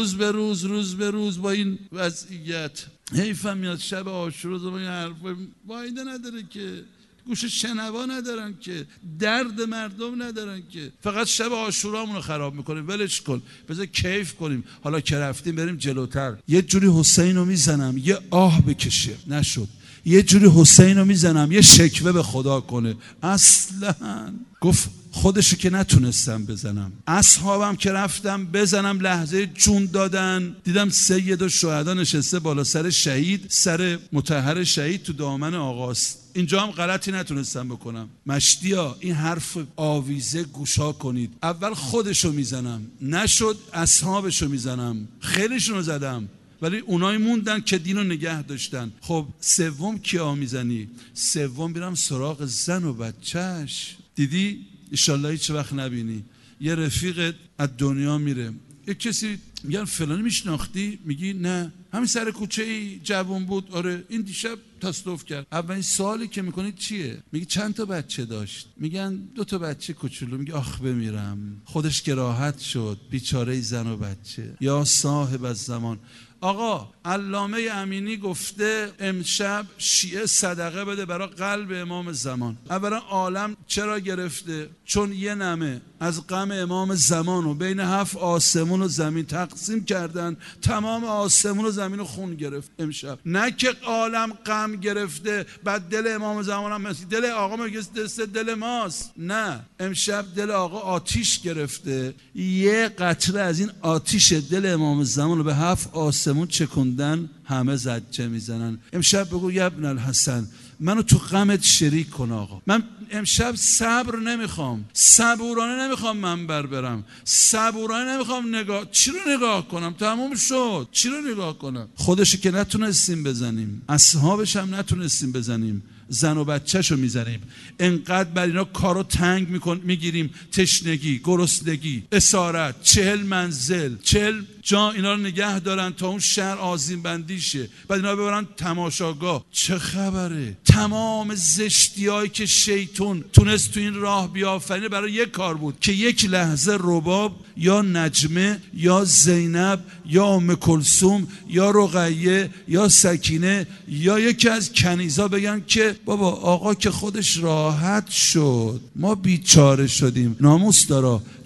روز با این وضعیت. حیفم میاد شب عاشورا زمان این حرفا فایده نداره که، گوش شنوا ندارن که، درد مردم ندارن که، فقط شب عاشورامونو خراب میکنیم. ولش کن، بذار کیف کنیم. حالا که رفتیم بریم جلوتر. یه جوری حسینو میزنم یه آه بکشه، نشد. یه جوری حسینو میزنم یه شکوه به خدا کنه. اصلا گفت خودشو که نتونستم بزنم، اصحابم که رفتم بزنم لحظه جون دادن، دیدم سید الشهدا نشسته بالا سر شهید، سر مطهر شهید تو دامن آقاست. اینجا هم غلطی نتونستم بکنم. مشتیا این حرف آویزه گوشا کنید. اول خودشو میزنم، نشد اصحابشو میزنم، خیلیشونو زدم ولی اونایی موندن که دینو نگه داشتن. خب سوم کیا میزنی؟ سوم میرم سراغ زن و بچهش. دیدی؟ انشالله هیچ وقت نبینی. یه رفیقت از دنیا میره، یک کسی میگن فلانی میشناختی؟ میگی نه، همین سر کوچه ای جوان بود. آره این دیشب تصادف کرد. اولین سوالی که میکنید چیه؟ میگی چند تا بچه داشت؟ میگن 2 تا بچه کوچولو. میگی آخ بمیرم، خودش که راحت شد، بیچاره زن و بچه. یا صاحب الزمان. آقا علامه امینی گفته امشب شیعه صدقه بده برای قلب امام زمان. اولا عالم چرا گرفته؟ چون یه نمه از غم امام زمان رو بین 7 آسمون و زمین تقسیم کردن، تمام آسمون و زمین رو خون گرفت امشب. نه که عالم غم گرفته بعد دل امام زمان هم مثل دل آقا میگه دل ماست. نه، امشب دل آقا آتیش گرفته، یه قطره از این آتیش دل امام زمان رو به 7 آسمون چکوندن، همه زجه میزنن. امشب بگو یا ابن الحسن منو تو غمت شریک کن. آقا من امشب صبر نمیخوام، صبورانه نمیخوام منبر برم، صبورانه نمیخوام نگاه. چی رو نگاه کنم؟ تموم شد. چی رو نگاه کنم؟ خودشو که نتونستیم بزنیم، اصحابش هم نتونستیم بزنیم، زن و بچه‌شو میزنیم. انقدر بر اینا کارو تنگ میگیریم، تشنگی، گرسنگی، اسارت، 40 منزل 40 جا اینا رو نگه دارن تا اون شهر آذین بندی شه، بعد اینا ببرن تماشاگاه. چه خبره؟ تمام زشتیایی که شیطان تونست تو این راه بیافرینه برای یک کار بود که یک لحظه رباب یا نجمه یا زینب یا ام کلثوم یا رقیه یا سکینه یا یکی از کنیزا بگن که بابا آقا که خودش راحت شد، ما بیچاره شدیم. ناموس داره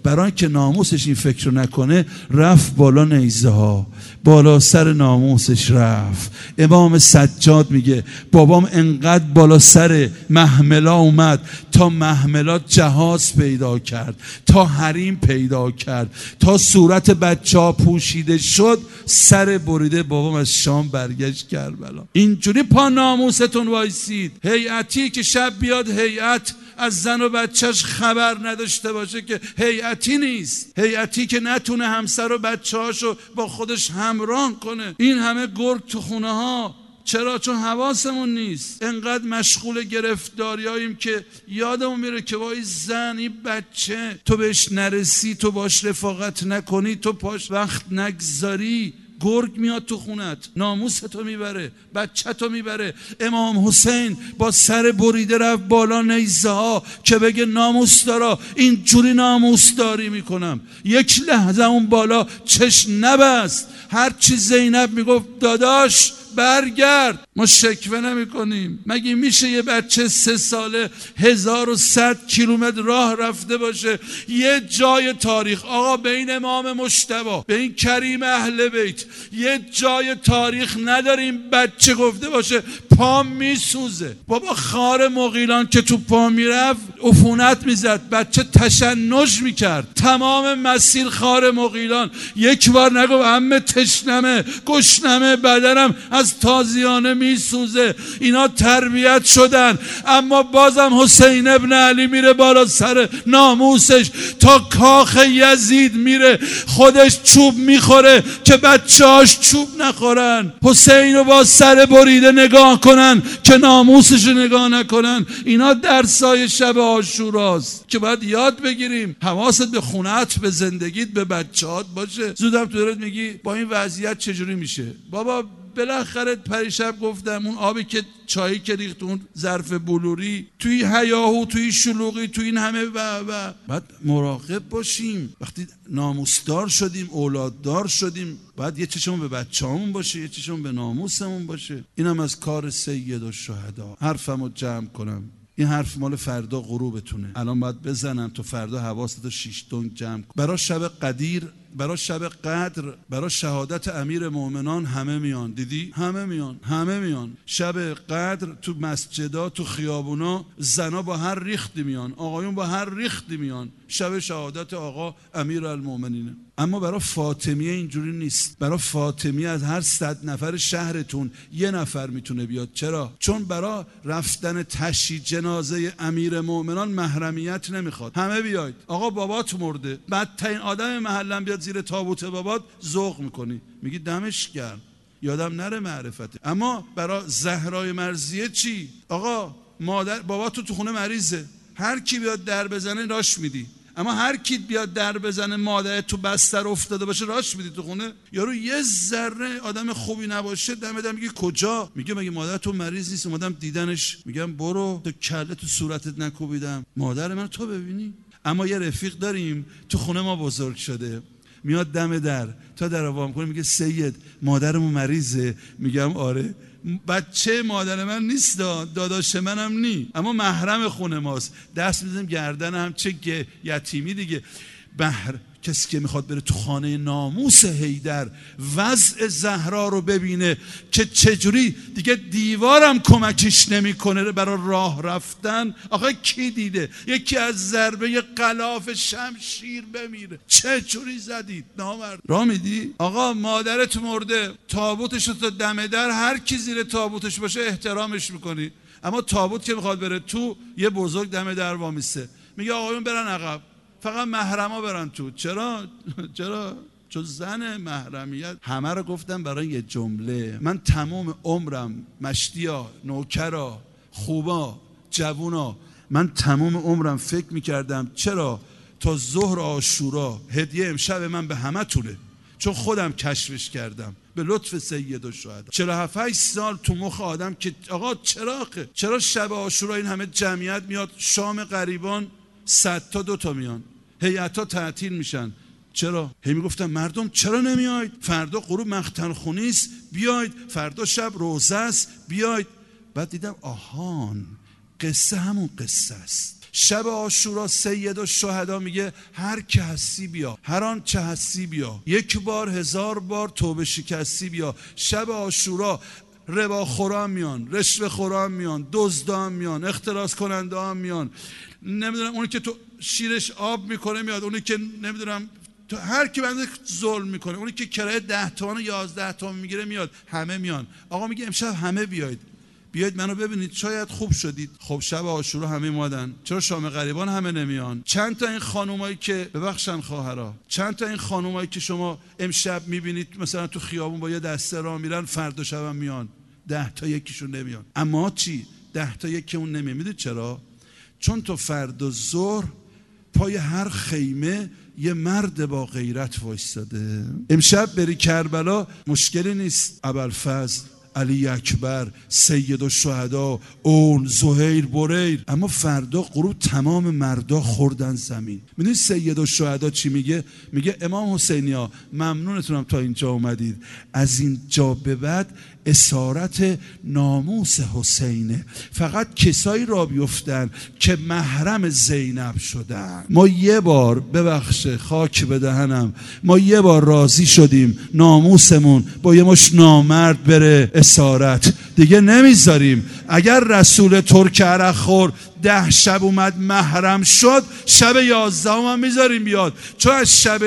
برای که ناموسش این فکر رو نکنه رفت بالا نیزه ها، بالا سر ناموسش رفت. امام سجاد میگه بابام انقدر بالا سر محملا اومد تا محملات جهاز پیدا کرد، تا حریم پیدا کرد، تا صورت بچه ها پوشیده شد، سر بریده بابام از شام برگشت کربلا. اینجوری پا ناموستون وایسید. هیئتی که شب بیاد هیئت از زن و بچهش خبر نداشته باشه که هیئتی نیست. هیئتی که نتونه همسر و بچه‌هاشو با خودش همراه کنه. این همه گرگ تو خونه ها. چرا؟ چون حواسمون نیست. انقدر مشغول گرفتاریاییم که یادمون میره که وای زن، این بچه، تو بهش نرسی، تو باش رفاقت نکنی، تو پاش وقت نگذاری، گرگ میاد تو خونت، ناموستو میبره، بچه‌تو میبره. امام حسین با سر بریده رفت بالا نیزه ها که بگه ناموس دارا، اینجوری ناموس داری میکنم. یک لحظه اون بالا چشم نبست. هر چی زینب میگفت داداش برگرد، ما شکوه نمی کنیم. مگه میشه یه بچه 3 ساله 1100 کیلومتر راه رفته باشه یه جای تاریخ؟ آقا به این امام مجتبی، به این کریم اهل بیت یه جای تاریخ نداریم بچه گفته باشه پام میسوزه. بابا خار مغیلان که تو پا میرفت عفونت میزد، بچه تشنج میکرد. تمام مسیر خار مغیلان یک بار نگفت عمه تشنمه، گشنمه، بدنم از تازیانه میسوزه. اینا تربیت شدن. اما بازم حسین ابن علی میره بالا سر ناموسش تا کاخ یزید میره، خودش چوب میخوره که بچه‌هاش چوب نخورن. حسین رو با سر بریده نگاه کنن که ناموسش رو نگاه نکنن. اینا درسای شب عاشوراست که باید یاد بگیریم. حواست به خونت، به زندگیت، به بچه‌هات باشه. زودم تو دارت میگی با این وضعیت چجوری میشه؟ بابا بالاخره پریشب گفتم اون آبی که چایی که ریخت اون ظرف بلوری توی هیاهو، توی شلوغی، توی این همه و باید مراقب باشیم. وقتی ناموسدار شدیم، اولاددار شدیم، باید یه چشمون به بچه‌مون باشه، یه چشمون به ناموسمون باشه. اینم از کار سید الشهدا. حرفمو جمع کنم. این حرف مال فردا غروبتونه. الان باید بزنم تو فردا حواستو 6 دنگ جمع کن. برای شب قدیر، برای شب قدر، برای شهادت امیر مومنان همه میان. دیدی؟ همه میان. شب قدر تو مسجدا، تو خیابونا زنا با هر ریختی میان، آقایون با هر ریختی میان. شب شهادت آقا امیر المومنینه. اما برای فاطمیه اینجوری نیست. برای فاطمیه از هر 100 نفر شهرتون 1 نفر میتونه بیاد. چرا؟ چون برای رفتن تشییع جنازه امیر مومنان محرمیت نمیخواد. همه بیاید. آقا بابات مرده، بدترین آدم محلم بیاد زیر تابوت بابات، ذوق میکنی، میگی دمش گرم، یادم نره معرفته. اما برای زهرای مرضیه چی؟ آقا مادر بابات تو خونه مریضه، هر کی بیاد در بزنه راش میدی. اما هر کی بیاد در بزنه مادرت تو بستر افتاده باشه راش میدی تو خونه؟ یارو یه ذره آدم خوبی نباشه دم میگه کجا؟ میگه مگه مادر تو مریض نیست؟ اومدم دیدنش. میگم برو، تو کله تو صورتت نکوبیدم، مادر من تو ببینی. اما یه رفیق داریم تو خونه ما بزرگ شده، میاد دم در، تا در وام کنه میگه سید مادرمون مریضه. میگم آره. بچه مادر من نیست، داداش منم نی، اما محرم خونه ماست. دست میزنیم گردن هم، چه یتیمی دیگه. کسی که میخواد بره تو خانه ناموس حیدر وضع زهرا رو ببینه که چجوری دیگه دیوارم کمکش نمیکنه برای راه رفتن. آخه کی دیده یکی از ضربه غلاف شمشیر بمیره؟ چجوری زدید نامرد؟ راه میدی؟ آقا مادرت مرده، تابوتش رو تا دم در، هر کی زیر تابوتش باشه احترامش میکنی. اما تابوت که میخواد بره تو، یه بزرگ دم در وامیسته، میگه آقایون برن عقب، فقط محرما برن تو. چرا؟ چون زن محرمیت. همه رو گفتم برای یه جمله. من تمام عمرم مشتیا، نوکرا، خوبا، جوونا، من تمام عمرم فکر میکردم چرا تا ظهر عاشورا هدیه امشب من به همه طوله، چون خودم کشفش کردم به لطف سید الشهدا. 47 سال تو مخ آدم که آقا چرا شب عاشورا این همه جمعیت میاد، شام غریبان 100 تا 2 تا میان، هیئت‌ها تعطیل میشن. چرا؟ هی میگفتم مردم چرا نمیاید؟ فردا غروب مختن خونی است، بیاید. فردا شب روزه است، بیاید. بعد دیدم آهان، قصه همون قصه است. شب عاشورا سید الشهدا میگه هر که هستی بیا، هر آن چه هستی بیا، 1 بار 1000 بار توبه شکستی بیا. شب عاشورا ربا خوران میان، رشوه خوران میان، دزدان میان، اختلاس کننده ها میان، نمیدونم اونی که تو شیرش آب میکنه میاد، اونی که نمیدونم تو هر کی بنده ظلم میکنه، اونی که کرایه 10 تومن و 11 تومن میگیره میاد، همه میان. آقا میگه امشب همه بیاید منو ببینید، شاید خوب شدید. خب شب عاشورا همه اومدن، چرا شام غریبان همه نمیان؟ چند تا این خانومایی که ببخشن خواهرا، چند تا این خانومایی که شما امشب میبینید مثلا تو خیابون با یه دسته راه میرن، فردا شب هم میان، 10 تا یکیشون نمیان. اما چی؟ 10 تا یکی اون نمیاد. میدونید چرا؟ چون تو فردا ظهر پای هر خیمه یه مرد با غیرت وایستاده. امشب بری کربلا مشکلی نیست، ابوالفضل، علی اکبر، سید الشهدا، اون، زهیر، بریر. اما فردا غروب تمام مردا خوردن زمین. میدونید سید الشهدا چی میگه؟ میگه امام حسینیا ممنونتونم تا اینجا اومدید، از اینجا به بعد اسارت ناموس حسینه، فقط کسایی را بیفتن که محرم زینب شدن. ما یه بار ببخشه خاک به دهنم، ما یه بار راضی شدیم ناموسمون با یه مش نامرد بره اسارت، دیگه نمیذاریم. اگر رسول ترک عرق خور 10 شب اومد محرم شد، شب 11 هم میذاریم بیاد، چون از شب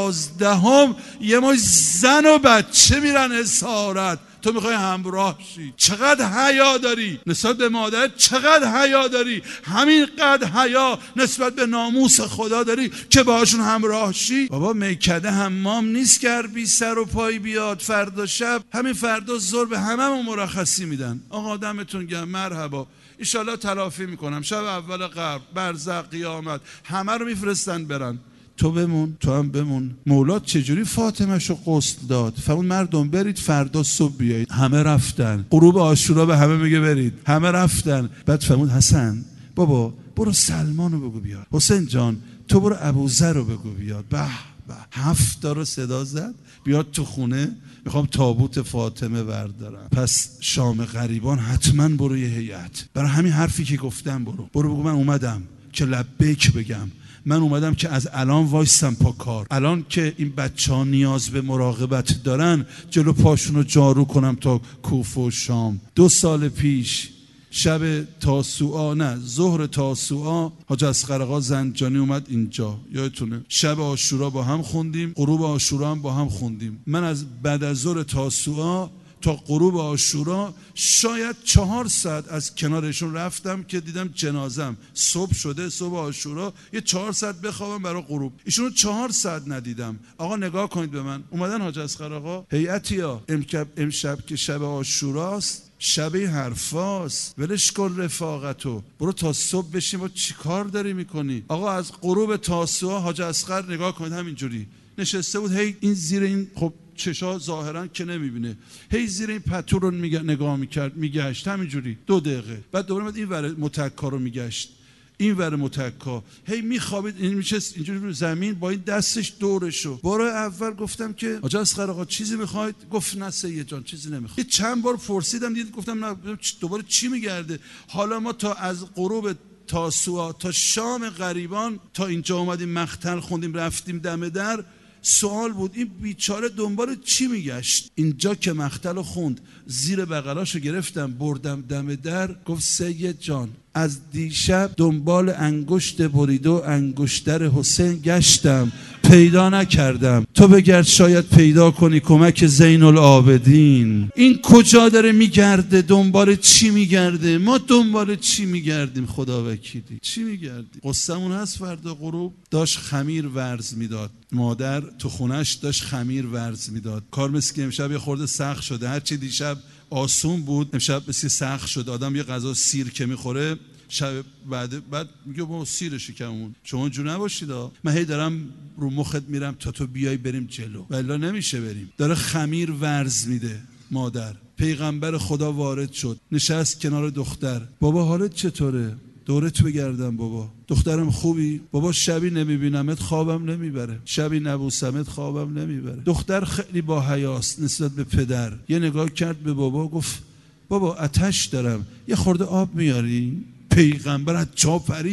11 یه مش زن و بچه میرن اسارت، تو میخوای همراه شی. چقدر حیا داری نسبت به مادر، چقدر حیا داری، همینقدر حیا نسبت به ناموس خدا داری که باهاشون همراه شی. بابا میکده حمام نیست که بی سر و پای بیاد فردا شب، همین فردا ظهر به هممون مرخصی میدن. آقا دمتون گرم، مرحبا، ایشالله تلافی میکنم، شب اول قبر، برزخ، قیامت، همه رو میفرستن برن، تو بمون، تو هم بمون. مولاد چجوری فاطمه‌شو غسل داد؟ فرمود مردم برید فردا صبح بیایید. همه رفتن. غروب عاشورا به همه میگه برید، همه رفتن. بعد فرمود حسن بابا برو سلمانو بگو بیاد، حسین جان تو برو ابوذر رو بگو بیاد. به به، 7 تا رو صدا زد بیاد تو خونه، میخوام تابوت فاطمه بردارم. پس شام غریبان حتما برو یه هیئت. برای همین حرفی که گفتم برو بگو من اومدم که لبیک بگم، من اومدم که از الان وایستم پا کار، الان که این بچه ها نیاز به مراقبت دارن جلو پاشون رو جارو کنم تا کوفه و شام. 2 سال پیش شب تاسوعا، نه ظهر تاسوعا، حاج اصغر آقا زنجانی اومد اینجا، یادتونه؟ شب عاشورا با هم خوندیم، غروب عاشورا هم با هم خوندیم. من از بعد از ظهر تاسوعا تا غروب عاشورا شاید 4 ساعت از کنارشون رفتم که دیدم جنازم صبح شده، صبح عاشورا یه 4 ساعت بخوابم برای غروب. ایشونو 4 ساعت ندیدم. آقا نگاه کنید به من، اومدن حاج اصغر آقا، هیئتیا امشب که شب عاشوراست، شب حرفاست، ولش کن رفاقتو، برو تا صبح بشیم. و چی کار داری میکنی؟ آقا از غروب تاسوعا حاج اصغر نگاه کنید همینجوری نشسته بود، هی این زیر این، خب چشا ظاهرا که نمیبینه، هی زیر این پتو رو نگاه میکرد، میگشت همینجوری 2 دقیقه، بعد دوباره بعد این ور متکا رو میگشت، این ور متکا، هی میخوابید، این میشست اینجوری رو زمین با این دستش دورشو. بار اول گفتم که حاج اصغر آقا چیزی میخواید؟ گفت نه سید جان چیزی نمیخواد. چند بار پرسیدم، دید گفتم نه، دوباره چی میگرده؟ حالا ما تا از غروب تاسوعا تا شام غریبان تا اینجا اومدیم، مقتل خوندیم، رفتیم دم در. سوال بود این بیچاره دنبال چی میگشت؟ اینجا که مقتل خوند، زیر بغلاشو گرفتم بردم دم در، گفت سید جان از دیشب دنبال انگشت بریده و انگشتر حسین گشتم، پیدا نکردم، تو بگرد شاید پیدا کنی، کمک زین العابدین. این کجا داره میگرده؟ دنبال چی میگرده؟ ما دنبال چی میگردیم؟ خدا وکیلی چی میگردیم؟ قصه‌مون هست فردا غروب داشت خمیر ورز میداد، مادر تو خونش داشت خمیر ورز میداد. کار مثل که امشب یه خورده سخت شده، هرچی دیشب آسون بود امشب مثل سخت شد. آدم یه غذا سیر که میخوره شب بعد میگه با سیر شکممون، شما جو نباشید من هی دارم رو مخت میرم تا تو بیای بریم جلو، والا نمیشه بریم. داره خمیر ورز میده مادر. پیغمبر خدا وارد شد، نشست کنار دختر. بابا حالت چطوره؟ دورت بگردم بابا. دخترم خوبی؟ بابا شبی نمیبینمت خوابم نمیبره، شبی نبوسمت خوابم نمیبره. دختر خیلی با حیاست نسبت به پدر، یه نگاه کرد به بابا، گفت بابا آتش دارم، یه خورده آب میاری؟ پیغمبر از جا پرید،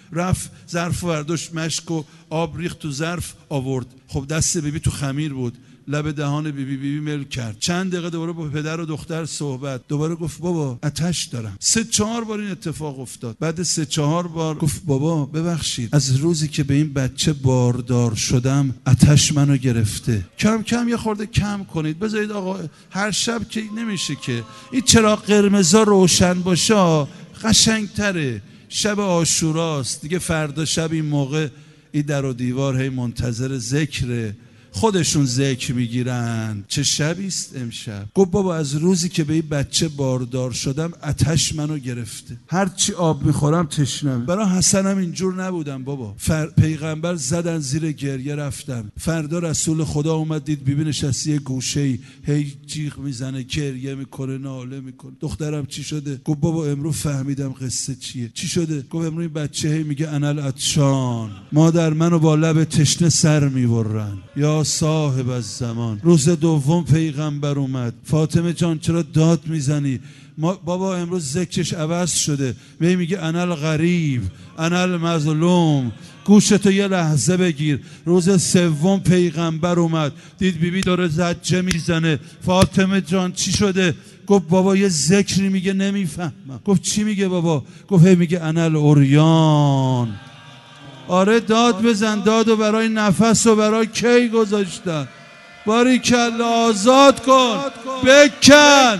رفت ظرف برداشت، مشک و آب ریخت تو ظرف آورد. خب دست بیبی تو خمیر بود، لب دهان بیبی مل کرد. چند دقیقه دوباره با پدر و دختر صحبت، دوباره گفت بابا آتش دارم. 3-4 بار این اتفاق افتاد. بعد 3-4 بار گفت بابا ببخشید، از روزی که به این بچه باردار شدم آتش منو گرفته. کم کم یه خورده کم کنید، بذارید آقا هر شب که نمیشه که این چراغ قرمزا روشن باشه، قشنگتره. شب عاشوراست دیگه، فردا شب این موقع این در و دیوار هی منتظر ذکره، خودشون ذکر میگیرن. چه شبیست امشب. گفت بابا از روزی که به این بچه باردار شدم آتش منو گرفته، هر چی آب میخورم تشنم. برای حسنم اینجور نبودم بابا. پیغمبر زدن زیر گریه رفتم. فردا رسول خدا اومد دید بیبی نشستی یه گوشه‌ای هی جیغ میزنه، گریه میکنه، ناله میکنه. دخترم چی شده؟ گفت بابا امروز فهمیدم قصه چیه. چی شده؟ گفت امروز این بچه هی میگه انال عطشان، مادر منو با لب تشنه سر میبرن. یا صاحب الزمان. روز دوم پیغمبر اومد، فاطمه جان چرا داد میزنی؟ بابا امروز ذکرش عوض شده، میگه انا الغریب انا المظلوم. گوشتو یه لحظه بگیر. روز سوم پیغمبر اومد، دید بیبی داره زجه میزنه. فاطمه جان چی شده؟ گفت بابا یه ذکری میگه نمیفهمم. گفت چی میگه بابا؟ گفت میگه انا العریان. آره داد بزن. دادو برای نفس و برای کی گذاشتن. باریکلا. آزاد کن، بکن،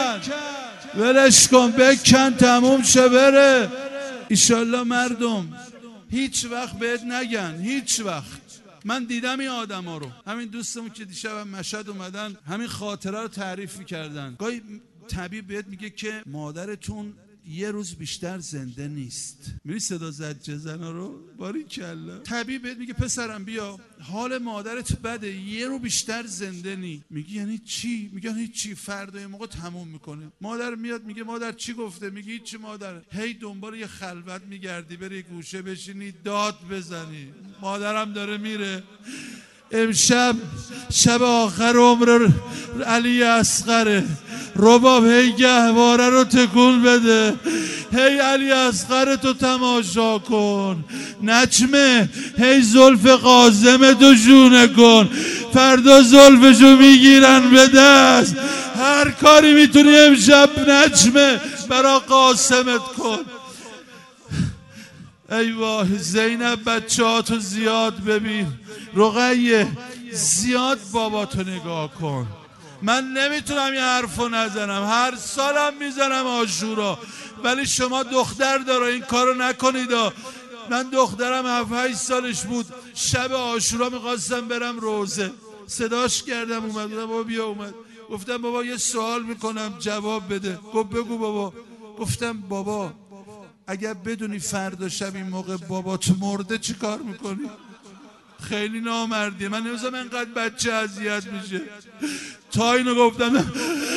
ولش کن، بکن، تموم شه بره. ایشالله مردم هیچ وقت بهت نگن، هیچ وقت. من دیدم این آدم ها رو، همین دوستمون که دیشب مشهد اومدن همین خاطره رو تعریف میکردن. گاهی طبیب بهت میگه که مادرتون یه روز بیشتر زنده نیست. میری صدا زجه زنا رو؟ باریکلا. طبیب بهت میگه پسرم بیا حال مادرت بده، یه رو بیشتر زنده نی. میگی یعنی چی؟ میگن هیچی، فردا موقع تموم میکنه. مادر میاد میگه مادر چی گفته؟ میگی هیچی مادر. هی دنبال یه خلوت میگردی، بری گوشه بشینی داد بزنی. مادرم داره میره. امشب شب آخر عمر علی اصغره. رباب هی گهواره رو تکون بده، هی علی اصغر تو تماشا کن. نجمه هی زلف قاسم تو جونه کن، فردا زلفشو میگیرن به دست. هر کاری میتونی امشب نجمه برا قاسمت کن. ای وای زینب بچه‌هاتو زیاد ببین. رقیه زیاد باباتو نگاه کن. من نمیتونم یه حرفو نزنم، هر سالم میزنم عاشورا، ولی شما دختر داره این کارو نکنید. من دخترم 7-8 سالش بود، شب عاشورا میخواستم برم روزه، صداش کردم اومد. بابا بیا. اومد. گفتم بابا یه سوال میکنم جواب بده. گفت بگو بابا. گفتم بابا اگر بدونی فردا شب این موقع بابات مرده چی کار میکنی؟ خیلی نامردیه. من نمی‌ذارم اینقدر بچه اذیت میشه. تا اینو گفتم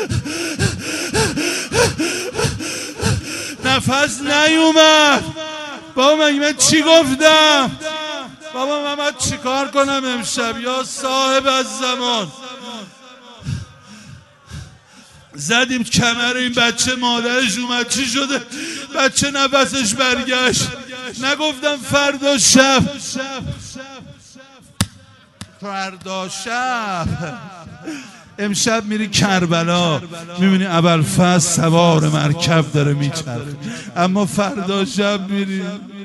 نفس نیومد. بابا من چی گفتم؟ بابا من چی کار کنم امشب؟ یا صاحب الزمان. زدیم کمر این بچه، مادرش اومد. چی شده؟ بچه نفسش برگشت. نگفتم فردا شب امشب میری کربلا، میبینی ابوالفضل سوار مرکب داره میچرخه، اما فردا شب میری.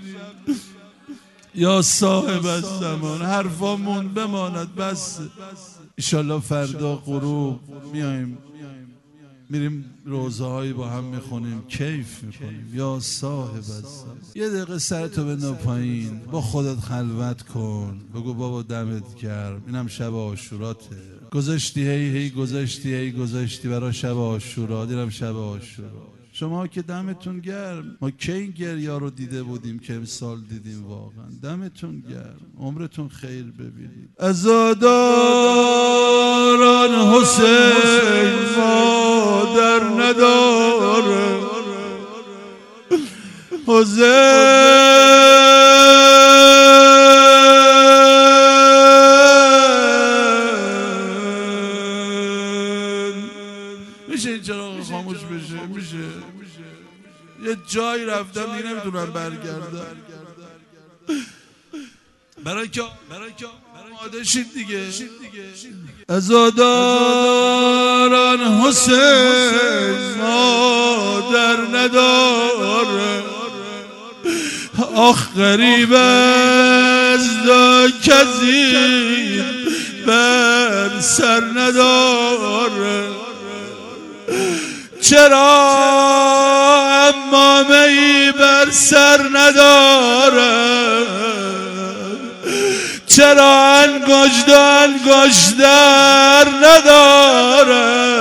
یا صاحب الزمان. حرفامون بماند بس. انشالله فردا غروب میایم میریم روزه هایی با هم میخونیم، کیف میکنیم. یا صاحب الزمان. یه دقیقه سرتو بنداز پایین، با خودت خلوت کن، بگو بابا دمت گرم، اینم شب عاشوراته. گذاشتی هی گذاشتی برای شب عاشورا، دیرم شب عاشورا. شما که دمتون گرم. ما کی این گریا رو دیده بودیم که امسال دیدیم. واقعا دمتون گرم، عمرتون خیر ببینید. عزاداران حسین مادر نداره، حسین میشه این چراغ خاموش بشه؟ میشه. یه جایی رفتم دیگه نمیتونم برگردم. برای که آماده شید دیگه. عزاداران حسین مادر نداره، آخ غریب از دا کسی بر سر نداره. چرا امامه‌ای بر سر نداره؟ چرا انگشتر نداره؟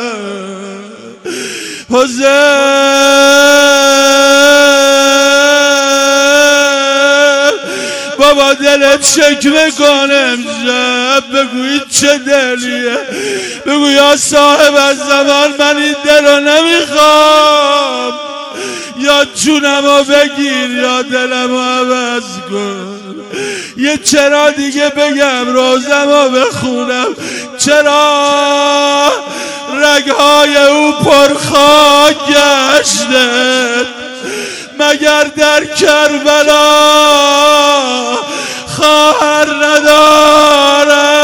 بابا دلت شکوه کنه امشب، بگوی چه دلیه، بگو یا صاحب از زمان من این دل رو نمیخوام، یا جونمو بگیر یا دلمو عوض کن. یه چرا دیگه بگم روزمو بخونم، چرا رگهای او پرخاک گشته، مگر در کربلا خواهر نداره؟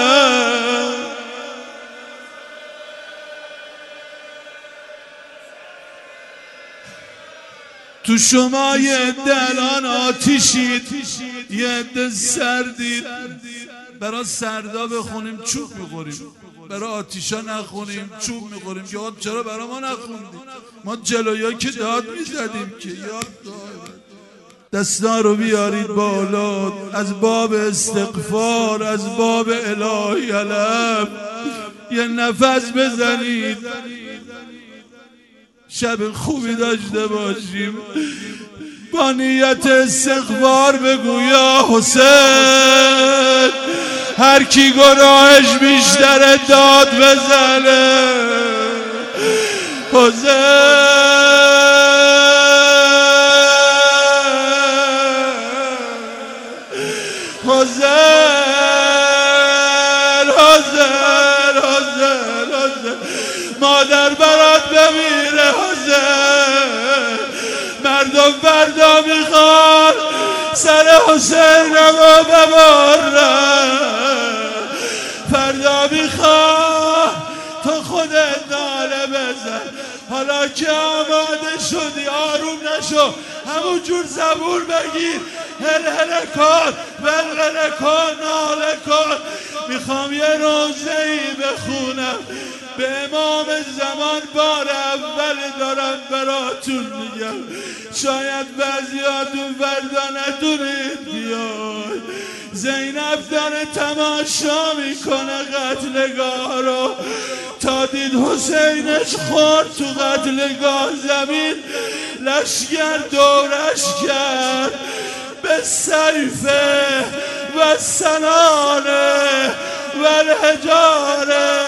تو شما یه دلان آتیشید، یه ده سردید. برای سردا بخونیم چوب میخوریم، برای آتیشا نخونیم چوب میخوریم. که چرا برای ما نخوندیم؟ ما جلویا که داد میزدیم که یاد دستا رو بیارید بالا، از باب استغفار، از باب الهی علم یه نفس بزنید. شب خوبی داشته باشیم. با نیت استغفار بگو یا حسین، هر کی گناهش بیشتر داد بزنه. حسین مادر برات بمیره. حسین مردم فردا میخوان سر حسین رو ببرن، فردا میخوان تو خودت ناله بزن. حالا که آماده شدی آروم نشو، همون جور زبور بگیر، هل کن، ول کن، ناله کن. میخوام یه روزه‌ای بخونم به امام زمان، بار اول دارم براتون میگم، شاید بعضیاتون فردا نتونید بیاید. زینب داره تماشا میکنه قتلگاه رو، تا دید حسینش خورد تو قتلگاه زمین، لشگر دورش کرد به سیفه و سنانه و الحجاره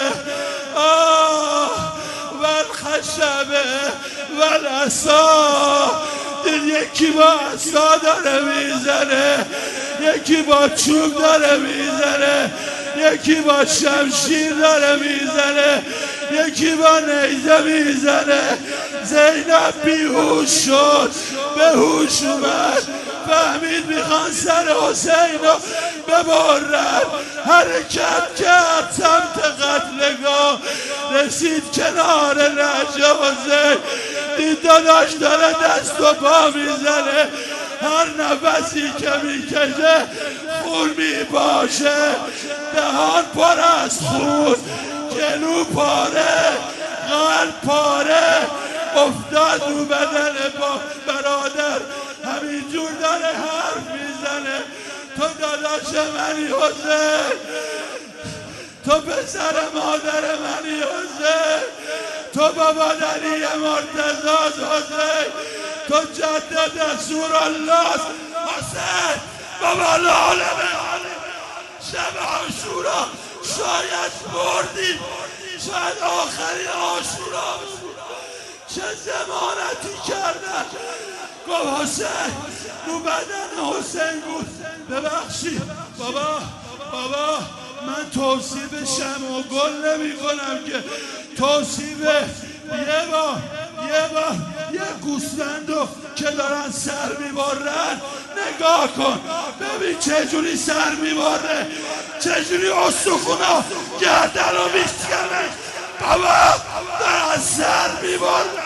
و الخشبه و العصا. دید یکی با عصا داره میزنه، یکی با چوب داره میزنه، یکی با شمشیر داره میزنه، یکی با نیزه میزنه. زینب بیهوش شد، به هوش اومد، فهمید میخوان سر حسین رو ببرن، حرکت کرد سمت قتلگاه، رسید کنار لحج حسین، دید داداش داره دست و پا میزنه، هر نفسی که میکشه خون میباشه، دهان پر از خون، گلو پاره، قلب پاره، افتاد رو بدن با برادر، همینجور داره حرف میزنه. تو داداش منی حسین، تو پسر مادر منی حسین، تو بابا علی مرتضی حسین، تو جد رسول الله حسین، بابا العالمه. شب عاشورا شاید بردیم، شاید آخری عاشورا، چه ضمانتی کردن. گفت حسین رو بدن حسین بود، ببخشید بابا من توصیف شمع و گل نمی کنم که، توصیف یه بار یه گوسفندو که دارن سر میبرن نگاه کن ببین چجوری سر میباره، چجوری استخونا گردن رو میشکنه. بابا دارن سر میباره.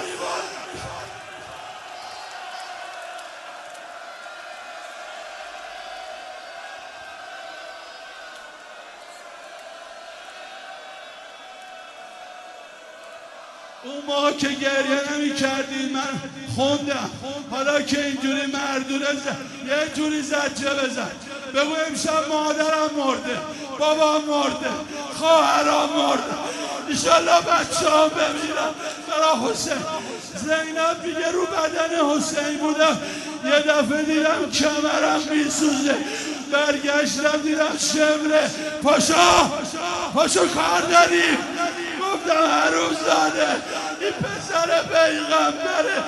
اون موقع که گریه نمی کردید من خوندم، حالا که اینجوری مردونه یه جوری زجه بزن بگو امشب مادرم مرده، بابام مرده، خواهرام مرده، انشالله بچه هم بمیرم برا حسین. زینب میگه رو بدن حسین بودم، یه دفعه دیدم کمرم میسوزه، برگشتم دیدم شمره، پاشو کار داریم. گفتم حرومزاده این پسر پیغمبره.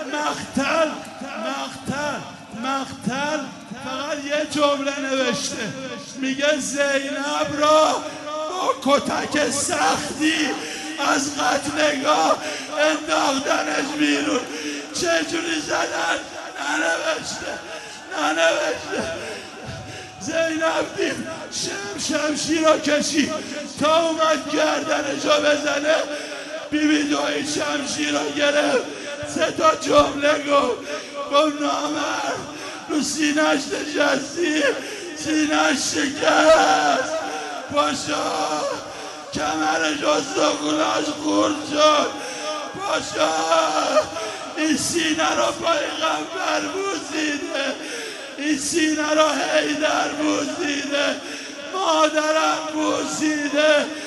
مقتل فقط یه جمله نوشته، میگه زینب را با کتک سختی از قتلگاه انداختنش بیرون. چجوری زدن؟ ننوشته. زینب دید شمشیر رو کشید تا اومد گردنشو بزنه، بیبی دوی شمشیر رو گرفت، 3 تا جمله گفت نامرد رو سینه‌اش نشستی، سینه‌اش شکست، پاشا کمرش استخوناش خورد شد، پاشا این سینه رو پیغمبر بوسیده، این سینه رو حیدر بوسیده، مادرم بوسیده،